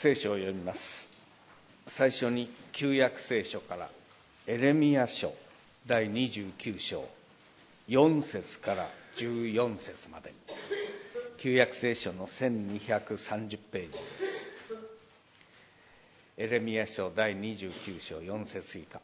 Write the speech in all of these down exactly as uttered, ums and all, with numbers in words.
聖書を読みます。最初に旧約聖書からエレミヤ書だいにじゅうきゅう章よん節からじゅうよん節まで、旧約聖書のせんにひゃくさんじゅうページです。エレミヤ書だいにじゅうきゅう章よん節以下。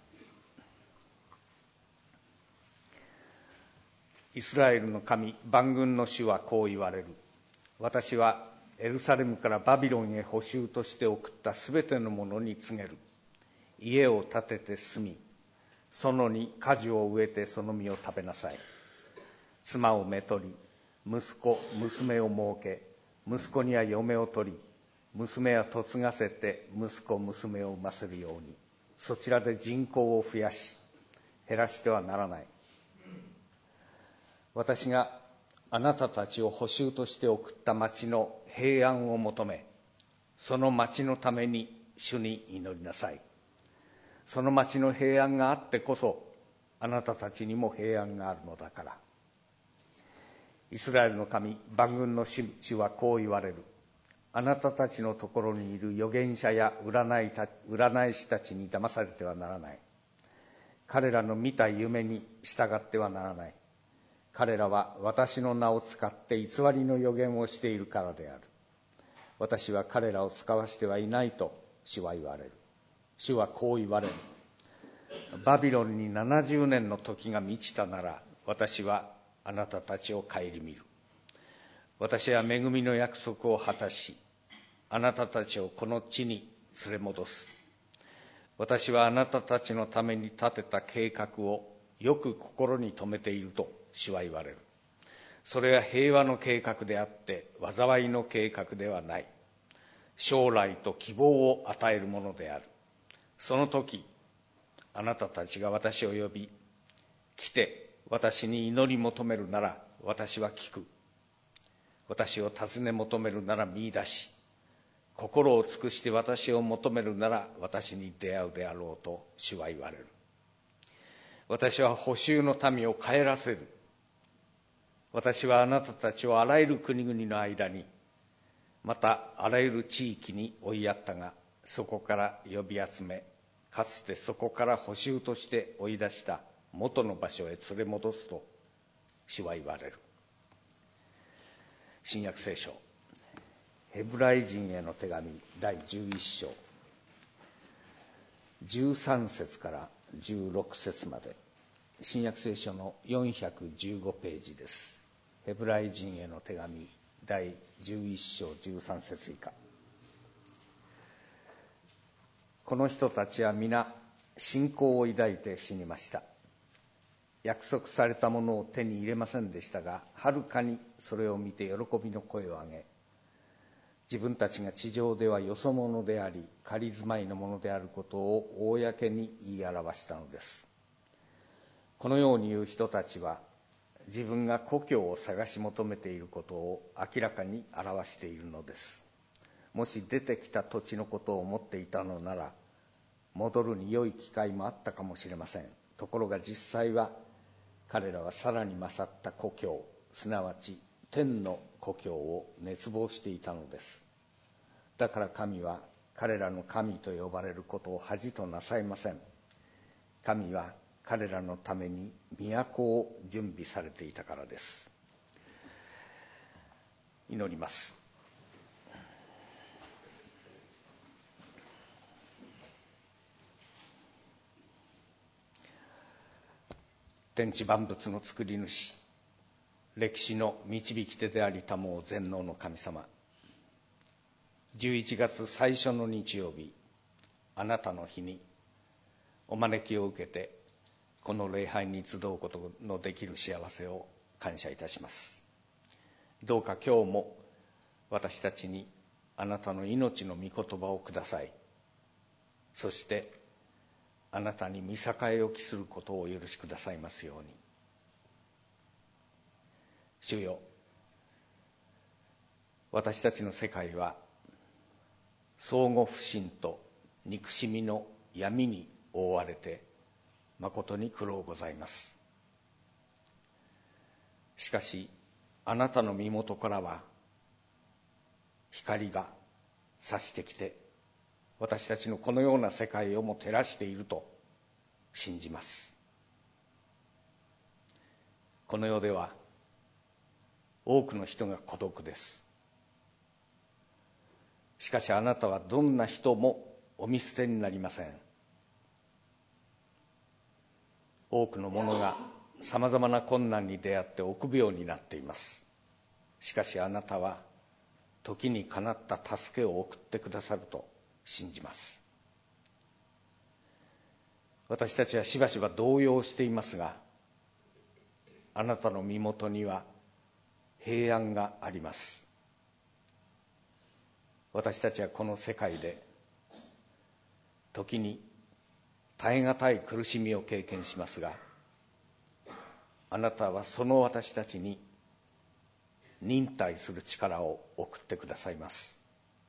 イスラエルの神万軍の主はこう言われる。私はエルサレムからバビロンへ捕囚として送ったすべてのものに告げる。家を建てて住み、園に果樹を植えてその実を食べなさい。妻をめとり、息子娘を設け、息子には嫁を取り、娘は嫁がせて息子娘を産ませるように、そちらで人口を増やし減らしてはならない。私があなたたちを捕囚として送った町の平安を求め、その町のために主に祈りなさい。その町の平安があってこそあなたたちにも平安があるのだから。イスラエルの神万軍の主はこう言われる。あなたたちのところにいる預言者や占いた占い師たちに騙されてはならない。彼らの見た夢に従ってはならない。彼らは私の名を使って偽りの預言をしているからである。私は彼らを使わしてはいないと主は言われる。主はこう言われる。バビロンにななじゅうねんの時が満ちたなら、私はあなたたちを顧みる。私は恵みの約束を果たし、あなたたちをこの地に連れ戻す。私はあなたたちのために立てた計画をよく心に留めていると主は言われる。それは平和の計画であって災いの計画ではない。将来と希望を与えるものである。その時あなたたちが私を呼び、来て私に祈り求めるなら私は聞く。私を尋ね求めるなら見出し、心を尽くして私を求めるなら私に出会うであろうと主は言われる。私は捕囚の民を帰らせる。私はあなたたちをあらゆる国々の間に、またあらゆる地域に追いやったが、そこから呼び集め、かつてそこから捕囚として追い出した元の場所へ連れ戻すと主は言われる。新約聖書ヘブライ人への手紙だいじゅういち章じゅうさん節からじゅうろく節まで、新約聖書のよんひゃくじゅうごページです。ヘブライ人への手紙だいじゅういち章じゅうさん節以下。この人たちは皆信仰を抱いて死にました。約束されたものを手に入れませんでしたが、はるかにそれを見て喜びの声を上げ、自分たちが地上ではよそ者であり仮住まいのものであることを公に言い表したのです。このように言う人たちは自分が故郷を探し求めていることを明らかに表しているのです。もし出てきた土地のことを思っていたのなら、戻るに良い機会もあったかもしれません。ところが実際は彼らはさらに勝った故郷、すなわち天の故郷を熱望していたのです。だから神は彼らの神と呼ばれることを恥となさいません。神は彼らのために都を準備されていたからです。祈ります。天地万物の作り主、歴史の導き手であり多蒙全能の神様、じゅういちがつ最初の日曜日、あなたの日にお招きを受けてこの礼拝に集うことのできる幸せを感謝いたします。どうか今日も私たちにあなたの命の御言葉をください。そしてあなたに見境を期することをお許しくださいますように。主よ、私たちの世界は相互不信と憎しみの闇に覆われて誠に苦労ございます。しかしあなたの身元からは光が差してきて私たちのこのような世界をも照らしていると信じます。この世では多くの人が孤独です。しかしあなたはどんな人もお見捨てになりません。多くの者がさまざまな困難に出会って臆病になっています。しかしあなたは時にかなった助けを送ってくださると信じます。私たちはしばしば動揺していますが、あなたの身元には平安があります。私たちはこの世界で時に耐え難い苦しみを経験しますが、あなたはその私たちに忍耐する力を送ってくださいます。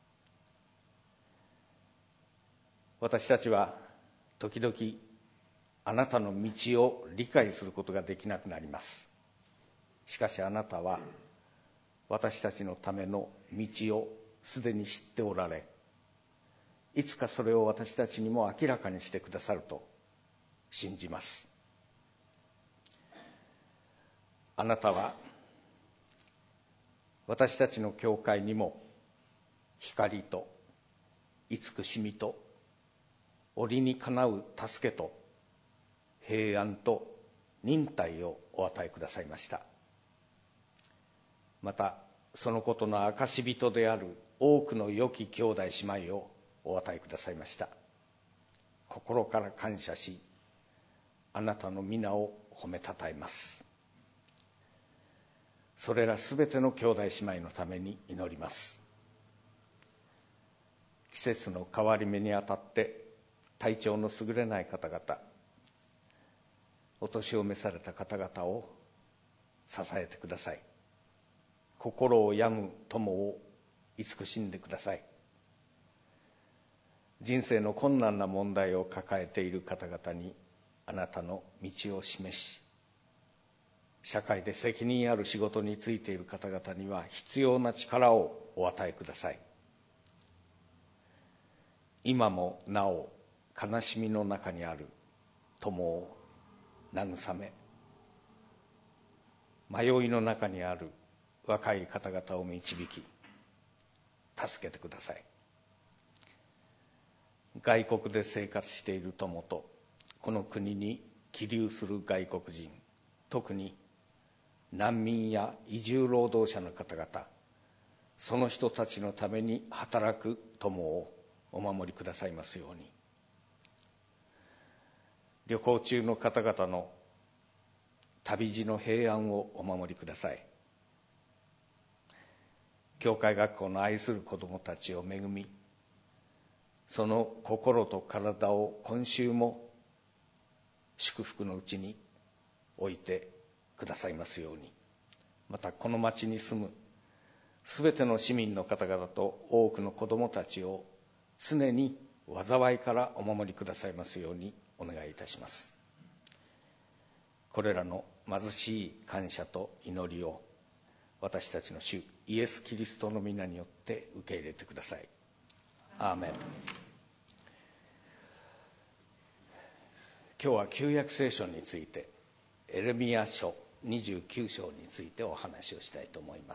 私たちは時々あなたの道を理解することができなくなります。しかしあなたは私たちのための道をすでに知っておられ、いつかそれを私たちにも明らかにしてくださると信じます。あなたは私たちの教会にも光と慈しみと折にかなう助けと平安と忍耐をお与えくださいました。またそのことの証人である多くの良き兄弟姉妹をお与えくださいました。心から感謝し、あなたの皆を褒めたたえます。それらすべての兄弟姉妹のために祈ります。季節の変わり目にあたって体調の優れない方々、お年を召された方々を支えてください。心を病む友を慈しんでください。人生の困難な問題を抱えている方々にあなたの道を示し、社会で責任ある仕事に就いている方々には必要な力をお与えください。今もなお悲しみの中にある友を慰め、迷いの中にある若い方々を導き、助けてください。外国で生活している友と、この国に帰留する外国人、特に難民や移住労働者の方々、その人たちのために働く友をお守りくださいますように。旅行中の方々の旅路の平安をお守りください。教会学校の愛する子どもたちを恵み、その心と体を今週も祝福のうちに置いてくださいますように。またこの町に住むすべての市民の方々と多くの子どもたちを常に災いからお守りくださいますようにお願いいたします。これらの貧しい感謝と祈りを私たちの主イエス・キリストの皆によって受け入れてください。アーメン。今日は旧約聖書について、エレミヤ書にじゅうきゅう章についてお話をしたいと思います。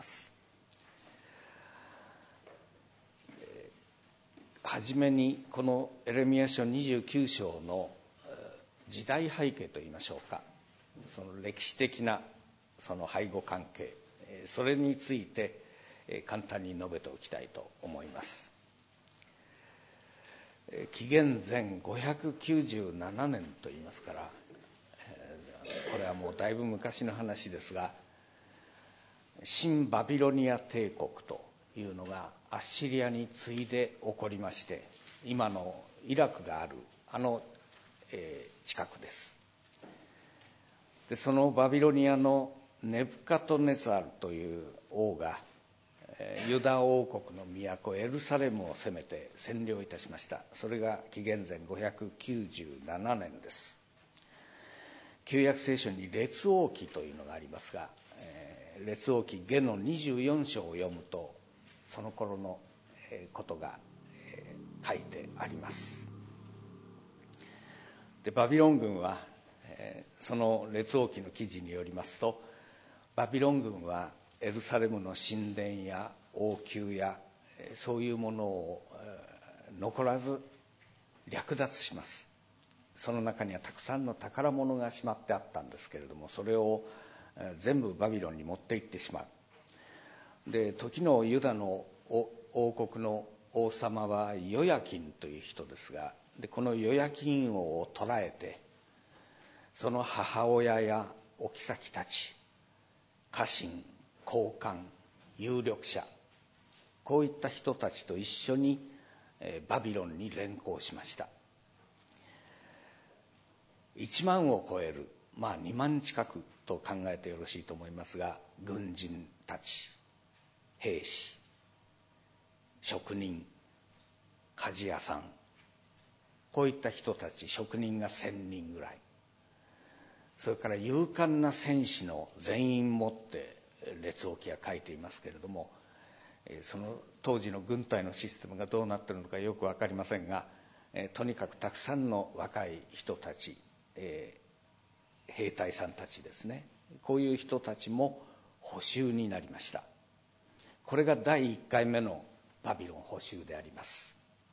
はじめにこのエレミヤ書にじゅうきゅう章の時代背景といいましょうか、その歴史的なその背後関係、それについて簡単に述べておきたいと思います。紀元前ごひゃくきゅうじゅうななねんといいますから、これはもうだいぶ昔の話ですが、新バビロニア帝国というのがアッシリアに次いで起こりまして、今のイラクがあるあの、えー、近くです。でそのバビロニアのネブカドネザルという王がユダ王国の都エルサレムを攻めて占領いたしました。それが紀元前ごひゃくきゅうじゅうななねんです。旧約聖書に列王記というのがありますが、えー、列王記下のにじゅうよん章を読むとその頃のことが書いてあります。でバビロン軍は、えー、その列王記の記事によりますと、バビロン軍はエルサレムの神殿や王宮やそういうものを残らず略奪します。その中にはたくさんの宝物がしまってあったんですけれども、それを全部バビロンに持って行ってしまう。で時のユダの王国の王様はヨヤキンという人ですが、でこのヨヤキン王を捕らえて、その母親やお妃たち、家臣、高官、有力者、こういった人たちと一緒にバビロンに連行しました。いちまんを超える、まあにまん近くと考えてよろしいと思いますが、軍人たち、兵士、職人、鍛冶屋さん、こういった人たち、職人がせんにんぐらい、それから勇敢な戦士の全員もって列王記は書いていますけれども、その当時の軍隊のシステムがどうなっているのかよく分かりませんが、とにかくたくさんの若い人たち、えー、兵隊さんたちですね、こういう人たちも捕囚になりました。これがだいいっかいめのバビロン捕囚であります。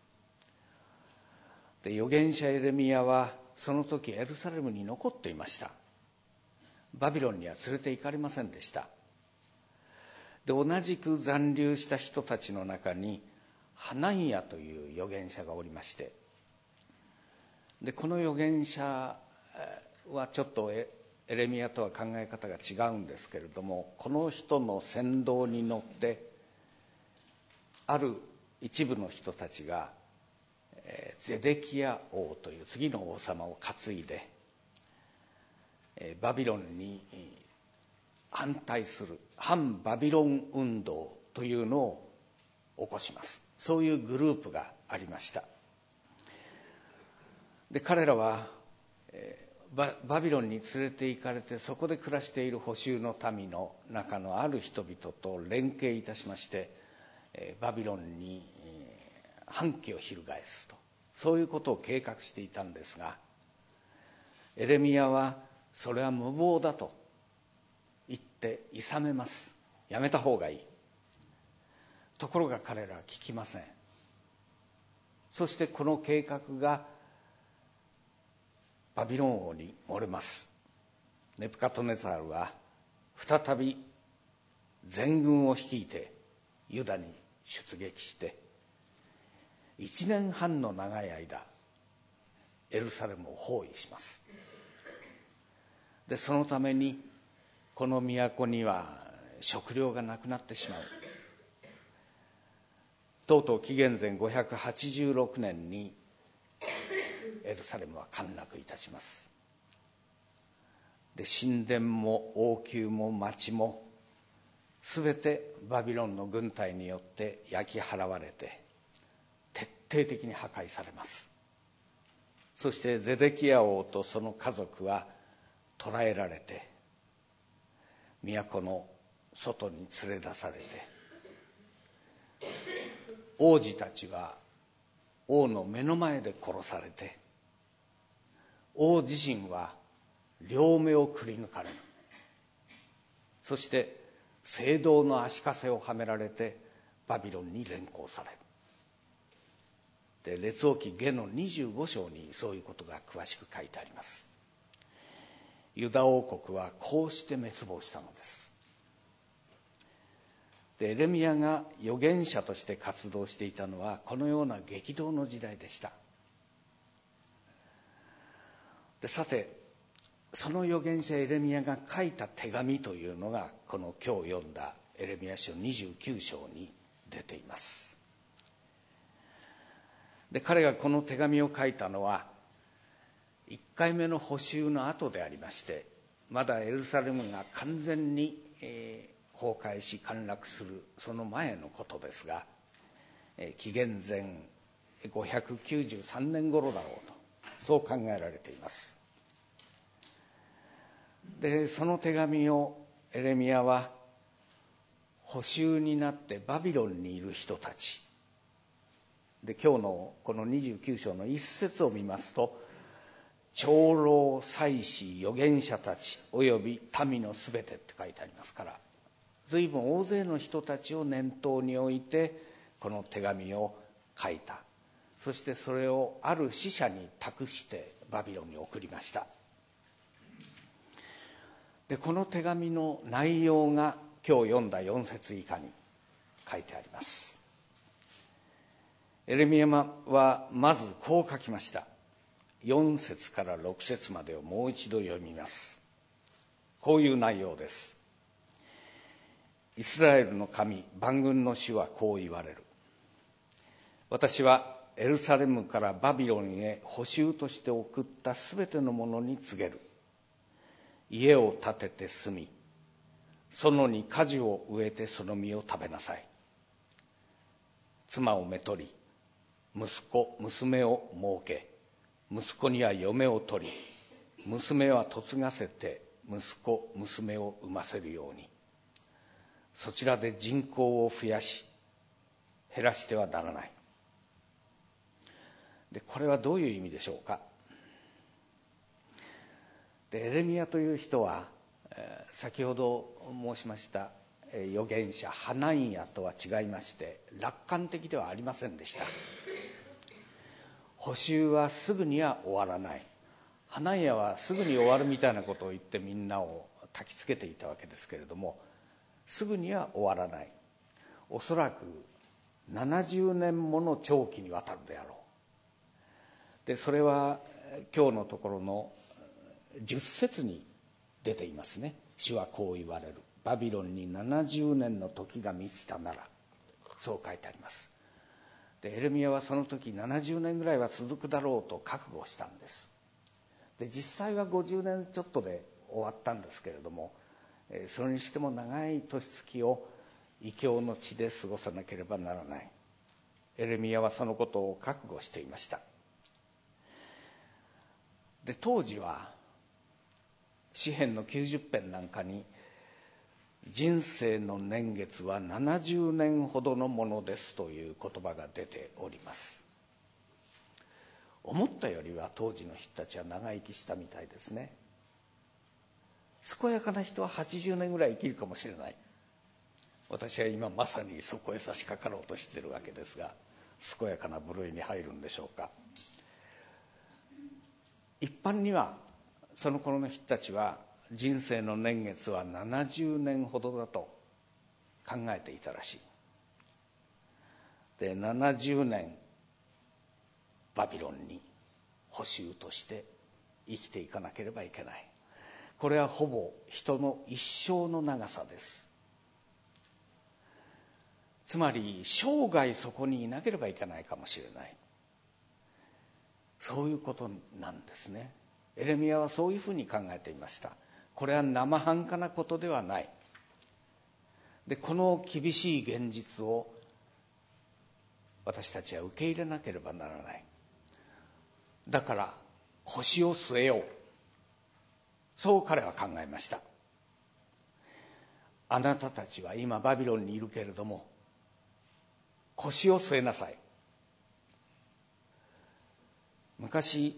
で預言者エレミヤはその時エルサレムに残っていました。バビロンには連れて行かれませんでした。で同じく残留した人たちの中にハナンヤという預言者がおりまして、でこの預言者はちょっとエレミヤとは考え方が違うんですけれども、この人の先導に乗ってある一部の人たちがゼデキヤ王という次の王様を担いでバビロンに反対する反バビロン運動というのを起こします。そういうグループがありました。で彼らはバ, バビロンに連れて行かれて、そこで暮らしている捕囚の民の中のある人々と連携いたしまして、バビロンに反旗を翻すと、そういうことを計画していたんですが、エレミヤはそれは無謀だと言って諌めます。やめた方がいい。ところが彼らは聞きません。そしてこの計画がバビロン王に漏れます。ネブカドネザールは再び全軍を率いてユダに出撃していちねんはんの長い間エルサレムを包囲します。でそのためにこの都には食料がなくなってしまう。とうとう紀元前ごひゃくはちじゅうろくねんにエルサレムは陥落いたします。で神殿も王宮も町もすべてバビロンの軍隊によって焼き払われて徹底的に破壊されます。そしてゼデキヤ王とその家族は捕らえられて都の外に連れ出されて、王子たちは王の目の前で殺されて、王自身は両目をくり抜かれる。そして青銅の足かせをはめられてバビロンに連行される。で列王記下のにじゅうご章にそういうことが詳しく書いてあります。ユダ王国はこうして滅亡したのです。でエレミヤが預言者として活動していたのはこのような激動の時代でした。でさてその預言者エレミヤが書いた手紙というのがこの今日読んだエレミヤ書にじゅうきゅう章に出ています。で彼がこの手紙を書いたのはいっかいめの捕囚の後でありまして、まだエルサレムが完全に、えー、崩壊し陥落するその前のことですが、えー、紀元前ごひゃくきゅうじゅうさんねん頃だろうとそう考えられています。でその手紙をエレミヤは捕囚になってバビロンにいる人たち、 で今日のこのにじゅうきゅう章の一節を見ますと、長老、祭司、預言者たちおよび民のすべてって書いてありますから、随分大勢の人たちを念頭に置いてこの手紙を書いた。そしてそれをある使者に託してバビロンに送りました。でこの手紙の内容が今日読んだよん節以下に書いてあります。エレミヤはまずこう書きました。よん節からろく節までをもう一度読みます。こういう内容です。イスラエルの神、万軍の主はこう言われる。私はエルサレムからバビロンへ捕囚として送ったすべてのものに告げる。家を建てて住み、園に果樹を植えてその実を食べなさい。妻をめとり、息子、娘を設け、息子には嫁を取り、娘は嫁がせて息子、娘を産ませるように。そちらで人口を増やし、減らしてはならない。で、これはどういう意味でしょうか。で、エレミヤという人は、えー、先ほど申しました、えー、預言者ハナンヤとは違いまして、楽観的ではありませんでした。捕囚はすぐには終わらない。ハナンヤはすぐに終わるみたいなことを言ってみんなを焚きつけていたわけですけれども、すぐには終わらない。おそらくななじゅうねんもの長期にわたるであろう。で、それは今日のところのじゅっ節に出ていますね。主はこう言われる。バビロンにななじゅうねんの時が満ちたなら、そう書いてあります。で、エレミヤはその時ななじゅうねんぐらいは続くだろうと覚悟したんです。で、実際はごじゅうねんちょっとで終わったんですけれども、それにしても長い年月を異教の地で過ごさなければならない。エレミヤはそのことを覚悟していました。で、当時は詩編のきゅうじゅっ編なんかに、人生の年月はななじゅうねんほどのものですという言葉が出ております。思ったよりは当時の人たちは長生きしたみたいですね。健やかな人ははちじゅうねんぐらい生きるかもしれない。私は今まさにそこへ差し掛かろうとしているわけですが、健やかな部類に入るんでしょうか。一般にはその頃の人たちは人生の年月はななじゅうねんほどだと考えていたらしい。で、ななじゅうねんバビロンに捕囚として生きていかなければいけない。これはほぼ人の一生の長さです。つまり生涯そこにいなければいけないかもしれない。そういうことなんですね。エレミヤはそういうふうに考えていました。これは生半可なことではない。で、この厳しい現実を私たちは受け入れなければならない。だから腰を据えよう。そう彼は考えました。あなたたちは今バビロンにいるけれども、腰を据えなさい。昔、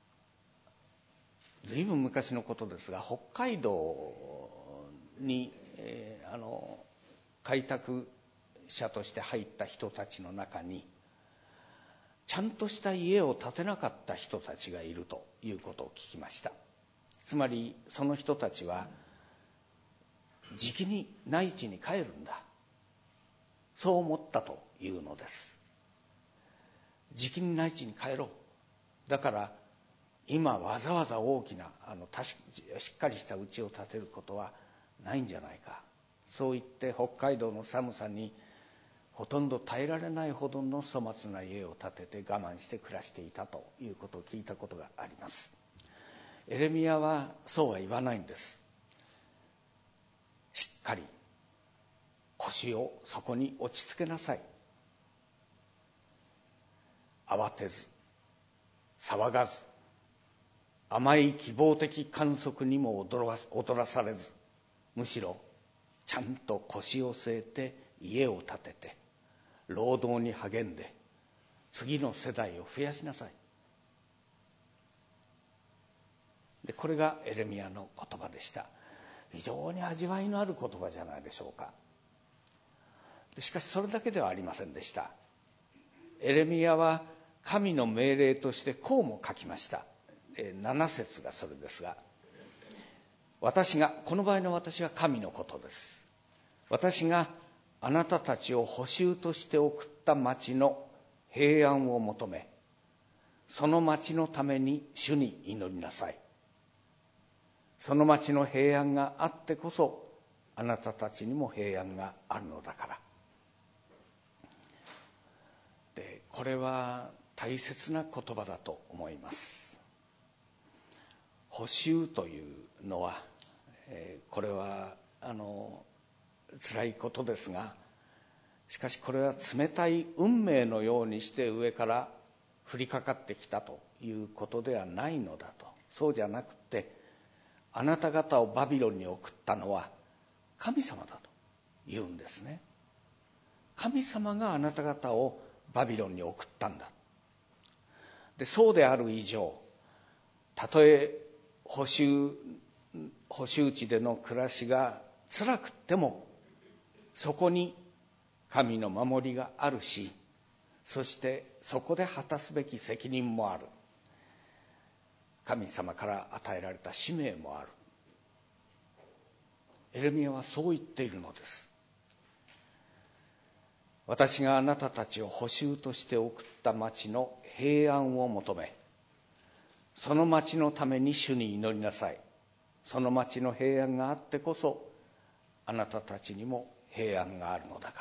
ずいぶん昔のことですが、北海道に、えー、あの開拓者として入った人たちの中に、ちゃんとした家を建てなかった人たちがいるということを聞きました。つまりその人たちはじきに内地に帰るんだ、そう思ったというのです。じきに内地に帰ろう。だから今わざわざ大きなあのしっかりした家を建てることはないんじゃないか、そう言って北海道の寒さにほとんど耐えられないほどの粗末な家を建てて我慢して暮らしていたということを聞いたことがあります。エレミヤはそうは言わないんです。しっかり腰をそこに落ち着けなさい。慌てず騒がず、甘い希望的観測にも踊らされず、むしろちゃんと腰を据えて家を建てて労働に励んで、 次の世代を増やしなさい。でこれがエレミヤの言葉でした。非常に味わいのある言葉じゃないでしょうか。でしかしそれだけではありませんでした。エレミヤは神の命令としてこうも書きました。なな節がそれですが、私が、この場合の私は神のことです。私があなたたちを捕囚として送った町の平安を求め、その町のために主に祈りなさい。その町の平安があってこそあなたたちにも平安があるのだから。でこれは大切な言葉だと思います。捕囚というのは、えー、これはあの辛いことですが、しかしこれは冷たい運命のようにして上から降りかかってきたということではないのだと。そうじゃなくて、あなた方をバビロンに送ったのは神様だと言うんですね。神様があなた方をバビロンに送ったんだ。でそうである以上、たとえ捕囚捕囚地での暮らしが辛くっても、そこに神の守りがあるし、そしてそこで果たすべき責任もある。神様から与えられた使命もある。エレミヤはそう言っているのです。私があなたたちを捕囚として送った町の平安を求め、その町のために主に祈りなさい。その町の平安があってこそあなたたちにも平安があるのだから。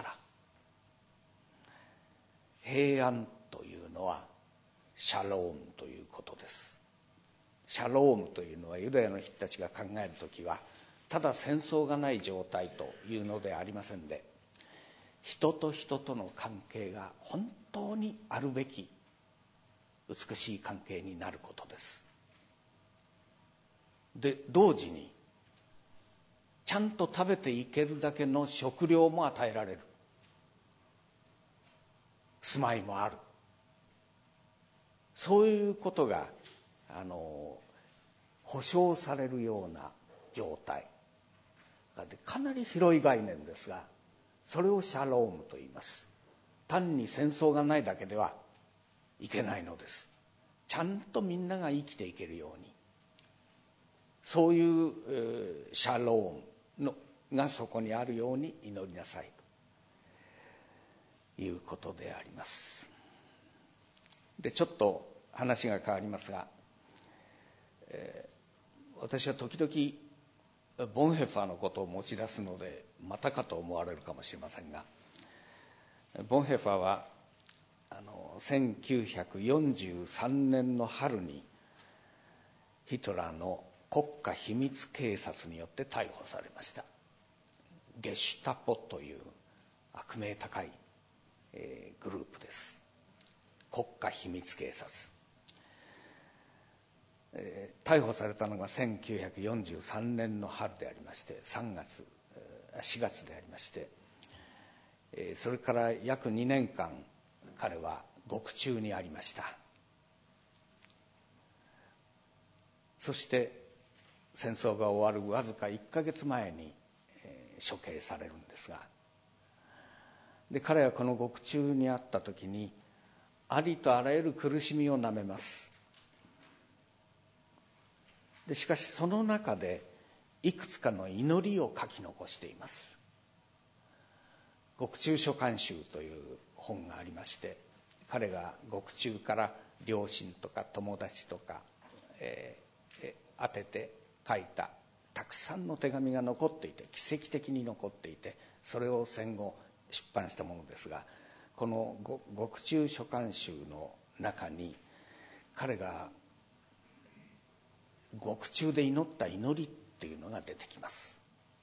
平安というのはシャロームということです。シャロームというのはユダヤの人たちが考えるときは、ただ戦争がない状態というのではありませんで、人と人との関係が本当にあるべき美しい関係になることです。で同時にちゃんと食べていけるだけの食料も与えられる、住まいもある、そういうことがあの保証されるような状態で、かなり広い概念ですが、それをシャロームと言います。単に戦争がないだけではいけないのです。ちゃんとみんなが生きていけるように、そういう、えー、シャロームのがそこにあるように祈りなさいということであります。でちょっと話が変わりますが、えー私は時々ボンヘッファーのことを持ち出すのでまたかと思われるかもしれませんが、ボンヘッファーはあのせんきゅうひゃくよんじゅうさんねんの春にヒトラーの国家秘密警察によって逮捕されました。ゲシュタポという悪名高い、えー、グループです。国家秘密警察、えー、逮捕されたのがせんきゅうひゃくよんじゅうさんねんの春でありまして、さんがつしがつでありまして、えー、それから約にねんかん彼は獄中にありました。そして戦争が終わるわずかいっかげつまえに、えー、処刑されるんですが、で彼はこの獄中にあった時にありとあらゆる苦しみをなめます。でしかしその中でいくつかの祈りを書き残しています。獄中書簡集という本がありまして、彼が獄中から両親とか友達とか、えー、当てて書いたたくさんの手紙が残っていて、奇跡的に残っていて、それを戦後出版したものですが、この獄中書簡集の中に彼が獄中で祈った祈りっていうのが出てきます。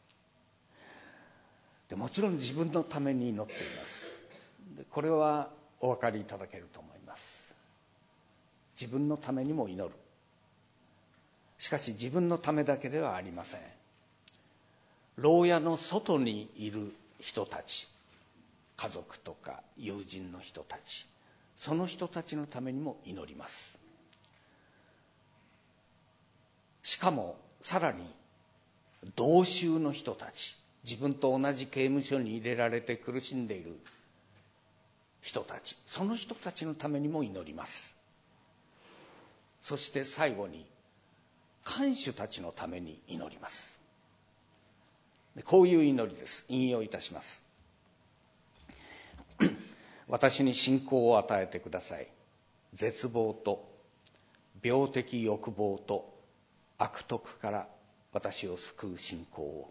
でもちろん自分のために祈っています。でこれはお分かりいただけると思います。自分のためにも祈る。しかし自分のためだけではありません。牢屋の外にいる人たち、家族とか友人の人たち、 その人たちのためにも祈ります。しかもさらに同州の人たち、自分と同じ刑務所に入れられて苦しんでいる人たち、その人たちのためにも祈ります。そして最後に看守たちのために祈ります。こういう祈りです。引用いたします。私に信仰を与えてください。絶望と病的欲望と悪徳から私を救う信仰を。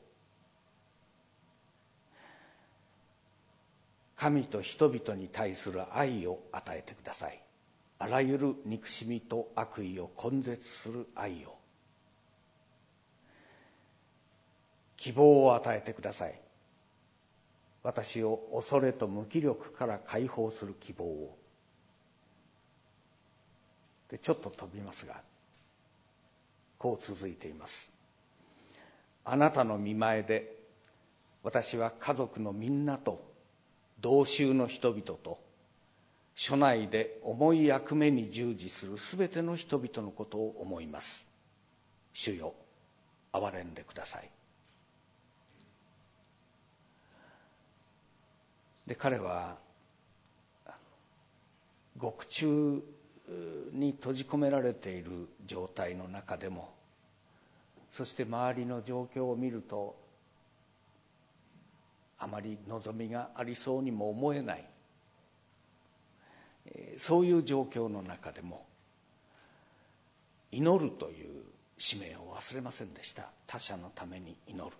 神と人々に対する愛を与えてください。あらゆる憎しみと悪意を根絶する愛を。希望を与えてください。私を恐れと無気力から解放する希望を。でちょっと飛びますが、こう続いています。あなたの御前で私は家族のみんなと同州の人々と署内で重い役目に従事するすべての人々のことを思います。主よ、憐れんでください。で彼は獄中に閉じ込められている状態の中でも、そして周りの状況を見るとあまり望みがありそうにも思えない、そういう状況の中でも祈るという使命を忘れませんでした。他者のために祈る。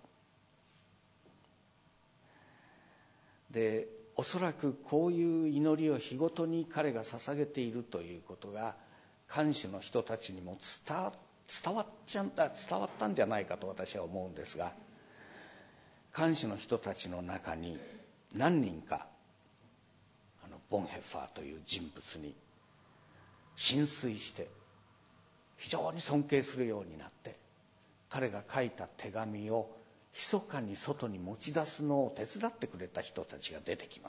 でおそらくこういう祈りを日ごとに彼が捧げているということが看守の人たちにも伝わ、伝わっちゃんだ伝わったんじゃないかと私は思うんですが、看守の人たちの中に何人かあのボンヘッファーという人物に心酔して非常に尊敬するようになって、彼が書いた手紙を密かに外に持ち出すのを手伝ってくれた人たちが出てきます。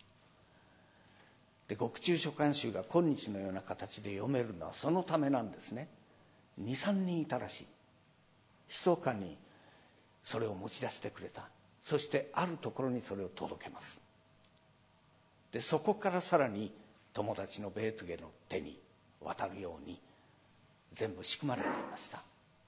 で獄中書簡集が今日のような形で読めるのはそのためなんですね。にさんにんいたらしい。密かにそれを持ち出してくれた。そしてあるところにそれを届けます。でそこからさらに友達のベートゥゲの手に渡るように全部仕組まれていました。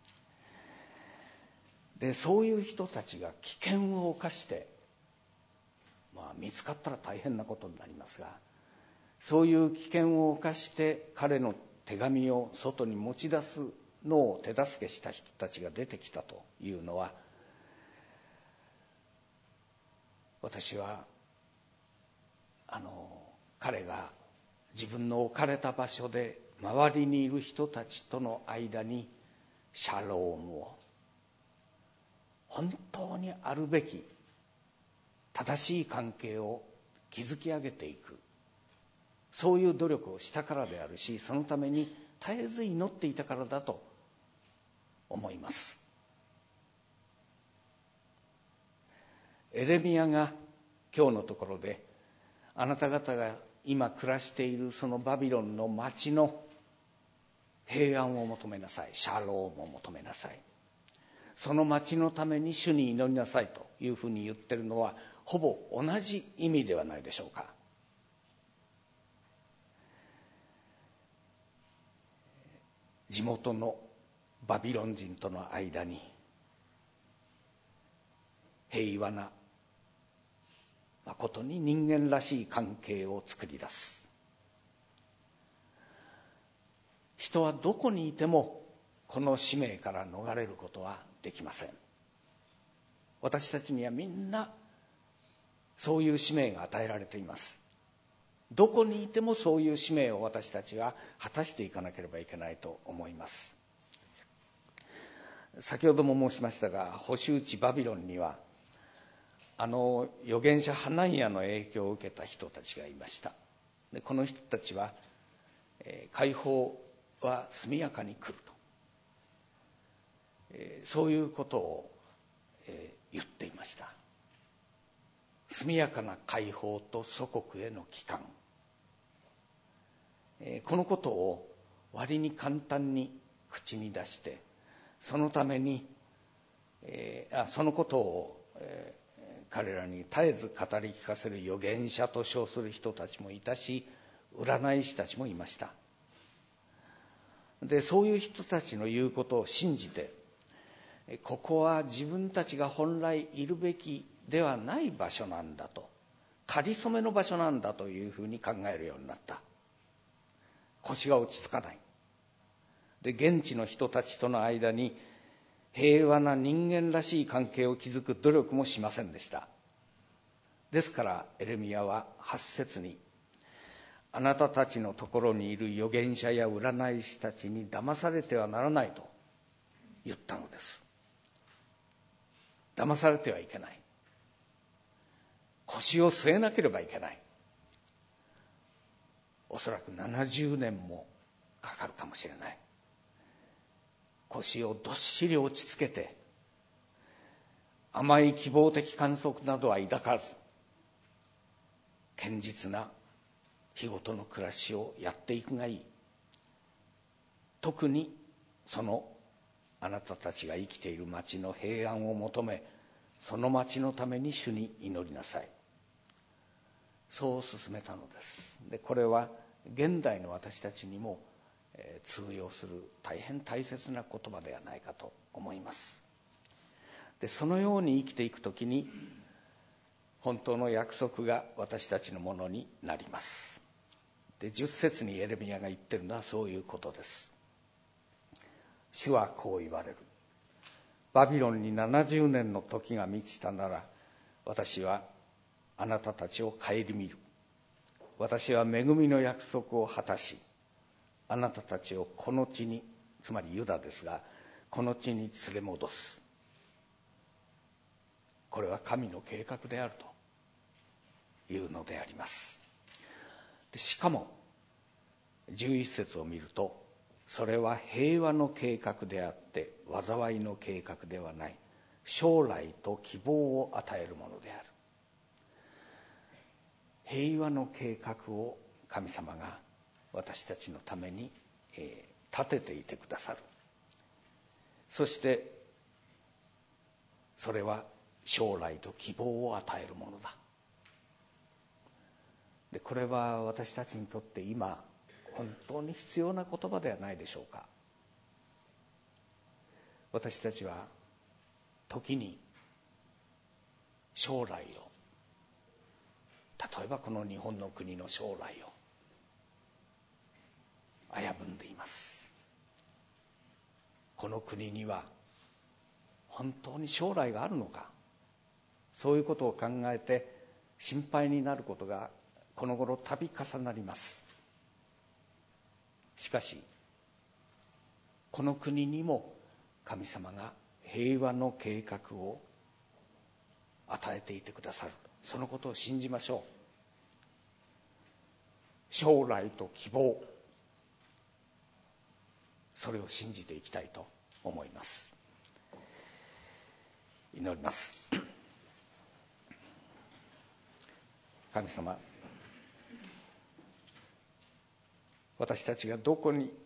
でそういう人たちが危険を冒して、まあ、見つかったら大変なことになりますが、そういう危険を冒して彼の手紙を外に持ち出すのを手助けした人たちが出てきたというのは、私はあの彼が自分の置かれた場所で周りにいる人たちとの間にシャロームを、本当にあるべき正しい関係を築き上げていく、そういう努力をしたからであるし、そのために絶えず祈っていたからだと思います。エレミヤが今日のところで、あなた方が今暮らしているそのバビロンの町の平安を求めなさい、シャロームを求めなさい、その町のために主に祈りなさいというふうに言ってるのはほぼ同じ意味ではないでしょうか。地元のバビロン人との間に平和な、誠に人間らしい関係を作り出す。人はどこにいてもこの使命から逃れることはできません。私たちにはみんなそういう使命が与えられています。どこにいてもそういう使命を私たちは果たしていかなければいけないと思います。先ほども申しましたが、捕囚地バビロンにはあの預言者ハナニヤの影響を受けた人たちがいました。でこの人たちは、えー、解放は速やかに来ると、えー、そういうことを、えー、言っていました。速やかな解放と祖国への帰還、 このことを割に簡単に口に出して、そのために、えー、あそのことを、えー、彼らに絶えず語り聞かせる預言者と称する人たちもいたし、占い師たちもいました。で、そういう人たちの言うことを信じて、ここは自分たちが本来いるべきではない場所なんだと、かりそめの場所なんだというふうに考えるようになった。腰が落ち着かない。で、現地の人たちとの間に平和な人間らしい関係を築く努力もしませんでした。ですからエレミヤははち節に、あなたたちのところにいる預言者や占い師たちに騙されてはならないと言ったのです。騙されてはいけない。腰を据えなければいけない。おそらくななじゅうねんもかかるかもしれない。腰をどっしり落ち着けて、甘い希望的観測などは抱かず、堅実な日ごとの暮らしをやっていくがいい。特にそのあなたたちが生きている町の平安を求め、その町のために主に祈りなさい。そう勧めたのです。で、これは現代の私たちにも通用する大変大切な言葉ではないかと思います。で、そのように生きていくときに本当の約束が私たちのものになります。で、じゅっ節にエレミヤが言ってるのはそういうことです。主はこう言われる。バビロンにななじゅうねんの時が満ちたなら、私はあなたたちを顧みる。私は恵みの約束を果たし、あなたたちをこの地に、つまりユダですが、この地に連れ戻す。これは神の計画であるというのであります。で、しかもじゅういち節を見ると、それは平和の計画であって災いの計画ではない、将来と希望を与えるものである。平和の計画を神様が私たちのために、えー、立てていてくださる。そしてそれは将来と希望を与えるものだ。で、これは私たちにとって今本当に必要な言葉ではないでしょうか。私たちは時に将来を、例えばこの日本の国の将来を危ぶんでいます。この国には本当に将来があるのか、そういうことを考えて心配になることがこの頃度重なります。しかしこの国にも神様が平和の計画を与えていてくださる、そのことを信じましょう。将来と希望、それを信じていきたいと思います。祈ります。神様、私たちがどこに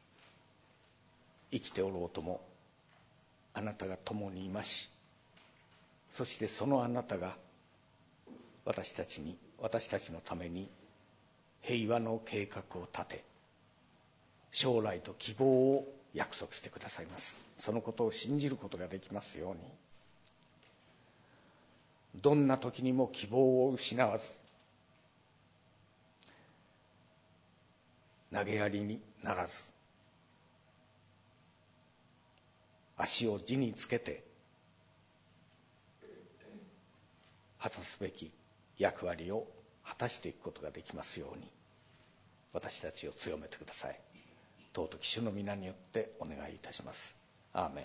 生きておろうともあなたが共にいまし、そしてそのあなたが私たちに、私たちのために平和の計画を立て、将来と希望を約束してくださいます。そのことを信じることができますように、どんな時にも希望を失わず、投げやりにならず、足を地につけて果たすべき役割を果たしていくことができますように、私たちを強めてください。尊き主の皆によってお願いいたします。アーメン。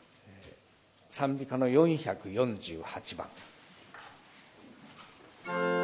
賛美歌のよんひゃくよんじゅうはちばん。